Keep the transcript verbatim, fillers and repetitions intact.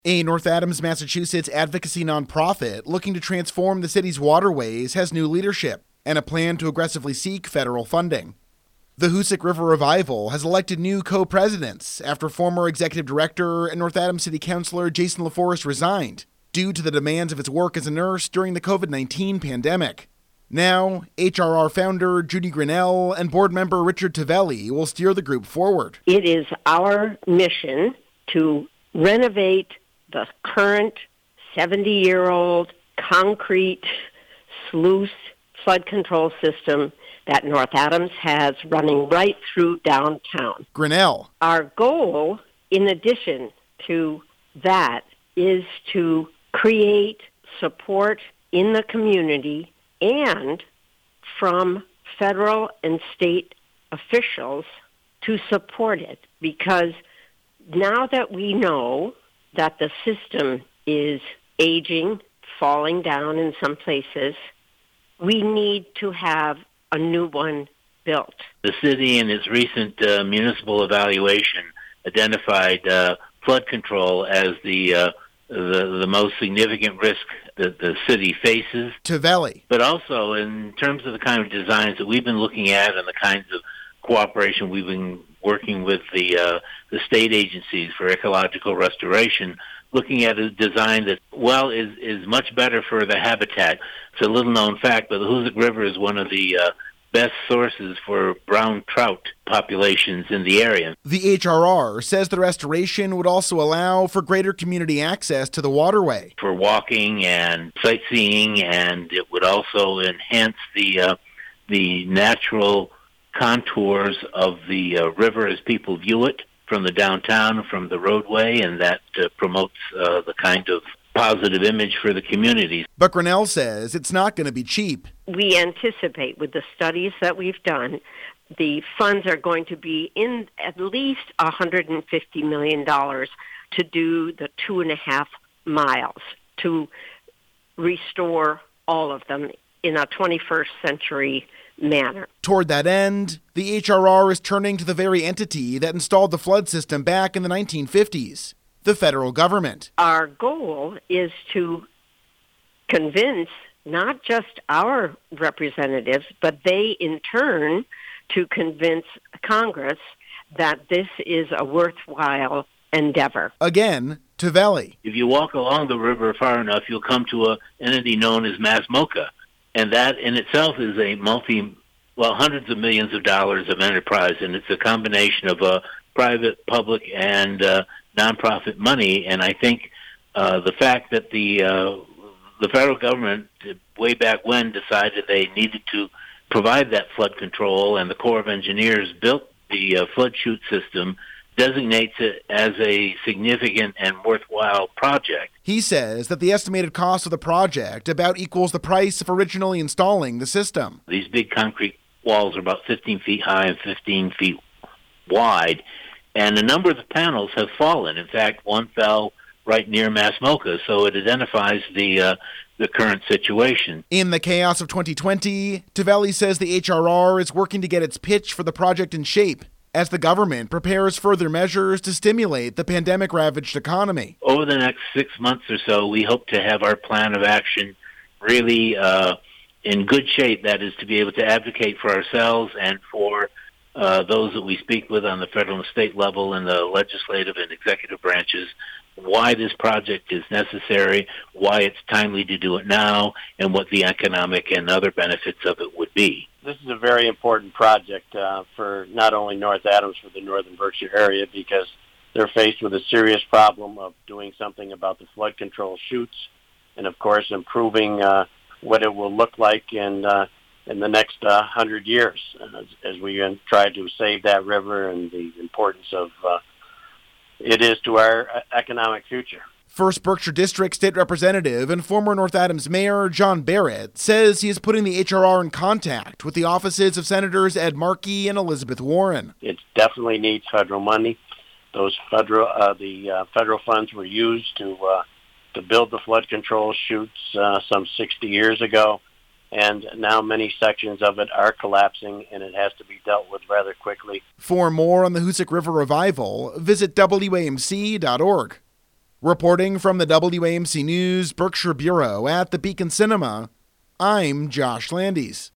A North Adams, Massachusetts advocacy nonprofit looking to transform the city's waterways has new leadership and a plan to aggressively seek federal funding. The Hoosick River Revival has elected new co-presidents after former executive director and North Adams City Councilor Jason LaForest resigned due to the demands of his work as a nurse during the covid nineteen pandemic. Now, H R R founder Judy Grinnell and board member Richard Tavelli will steer the group forward. It is our mission to renovate the current seventy-year-old concrete sluice flood control system that North Adams has running right through downtown. Grinnell. Our goal, in addition to that, is to create support in the community and from federal and state officials to support it, because now that we know that the system is aging, falling down in some places, we need to have a new one built. The city, in its recent uh, municipal evaluation, identified uh, flood control as the, uh, the the most significant risk that the city faces. Tavelli. But also in terms of the kind of designs that we've been looking at and the kinds of cooperation we've been working with the uh, the state agencies for ecological restoration, looking at a design that, well, is, is much better for the habitat. It's a little-known fact, but the Hoosick River is one of the uh, best sources for brown trout populations in the area. The H R R says the restoration would also allow for greater community access to the waterway. For walking and sightseeing, and it would also enhance the uh, the natural contours of the uh, river as people view it from the downtown, from the roadway, and that uh, promotes uh, the kind of positive image for the communities. But Grinnell says it's not going to be cheap. We anticipate, with the studies that we've done, the funds are going to be in at least one hundred fifty million dollars to do the two and a half miles, to restore all of them in a twenty-first century manner. Toward that end, the H R R is turning to the very entity that installed the flood system back in the nineteen fifties, the federal government. Our goal is to convince not just our representatives, but they in turn to convince Congress that this is a worthwhile endeavor. Again, Tavelli. If you walk along the river far enough, you'll come to an entity known as MASMOCA. And that in itself is a multi, well, hundreds of millions of dollars of enterprise, and it's a combination of uh, private, public, and uh, nonprofit money. And I think uh, the fact that the uh, the federal government, way back when, decided they needed to provide that flood control, and the Corps of Engineers built the uh, flood chute system, designates it as a significant and worthwhile project. He says that the estimated cost of the project about equals the price of originally installing the system. These big concrete walls are about fifteen feet high and fifteen feet wide, and a number of the panels have fallen. In fact, one fell right near MASMOCA, so it identifies the uh, the current situation. In the chaos of twenty twenty, Tavelli says the H R R is working to get its pitch for the project in shape as the government prepares further measures to stimulate the pandemic-ravaged economy. Over the next six months or so, we hope to have our plan of action really uh, in good shape. That is, to be able to advocate for ourselves and for uh, those that we speak with on the federal and state level in the legislative and executive branches, why this project is necessary, why it's timely to do it now, and what the economic and other benefits of it would be. This is a very important project uh, for not only North Adams, for the Northern Berkshire area, because they're faced with a serious problem of doing something about the flood control chutes, and of course improving uh, what it will look like in uh, in the next uh, hundred years as, as we uh, try to save that river and the importance of uh, it is to our economic future. First Berkshire District State Representative and former North Adams Mayor John Barrett says he is putting the H R R in contact with the offices of Senators Ed Markey and Elizabeth Warren. It definitely needs federal money. Those federal, uh, the uh, federal funds were used to uh, to build the flood control chutes uh, some sixty years ago, and now many sections of it are collapsing, and it has to be dealt with rather quickly. For more on the Hoosick River Revival, visit W A M C dot org. Reporting from the W A M C News Berkshire Bureau at the Beacon Cinema, I'm Josh Landis.